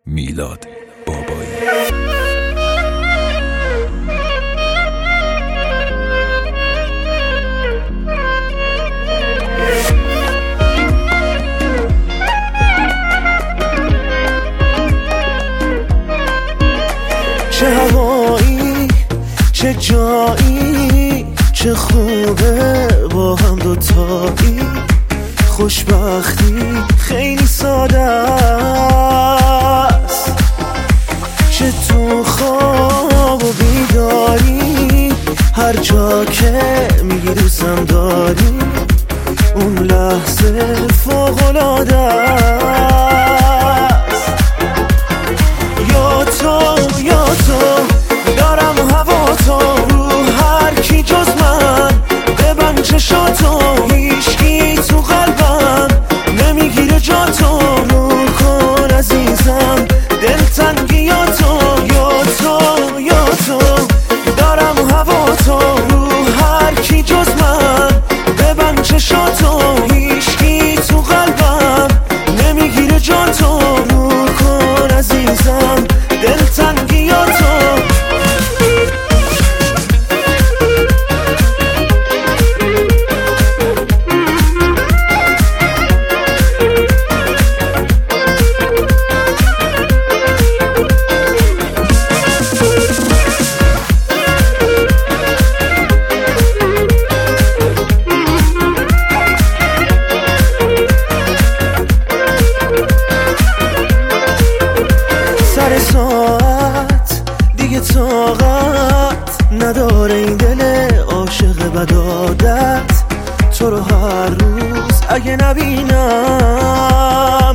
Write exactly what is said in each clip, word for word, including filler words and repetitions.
میلاد بابایی. چه هوایی چه جایی، چه خوبه با هم دوتایی. خوشبختی خیلی ساده است، چه تو خواب و بیداری، هر جا که میگی دوستم داری، اون لحظه فوق‌العاده است. یا تو یا تو دارم هوا تو، رو هر کی جز من ببند چشاتو، هیچکی تو قلبم نمیگیره جا تو، رو کن عزیزم دلتنگی یا تو. یا تو یا تو دارم هوا تو، رو هر کی جز من ببند چشاتو، هیچکی تو قلبم نمیگیره جا تو، رو کن عزیزم دلتنگی یا تو. سر ساعت دیگه طاقت نداره این دل عاشق بد عادت، تو رو هر روز اگه نبینم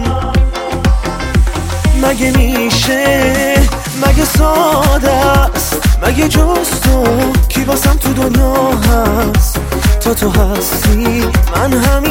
مگه میشه، مگه ساده است، مگه جز تو کی واسم تو دنیا هست. تا تو هستی من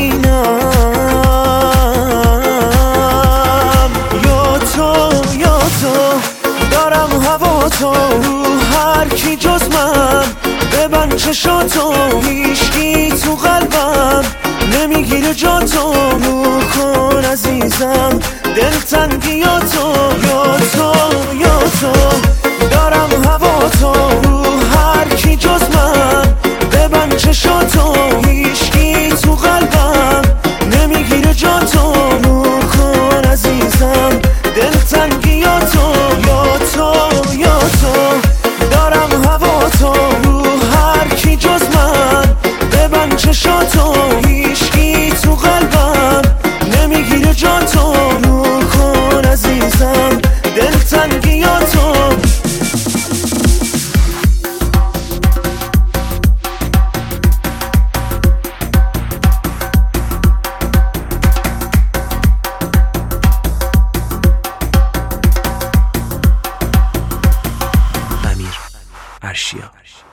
همینم. یا تو یا تو دارم هوا تو، رو هر کی جز من ببند چشاتو، هیچکی تو قلبم نمیگیره جا تو، رو کن عزیزم دلتنگی یا تو. یا تو یا تو دارم هوا تو، رو هر کی جز من ببند چشاتو، هیچکی تو قلبم نمیگیره جا تو، رو کن عزیزم دلتنگی یا تو. یا تو یا تو دارم هوا تو، رو هر کی جز من ببند چشاتو، هیچکی تو قلبم نمیگیره جا تو، رو کن عزیزم دلتنگی یا تو. امیر ارشیا.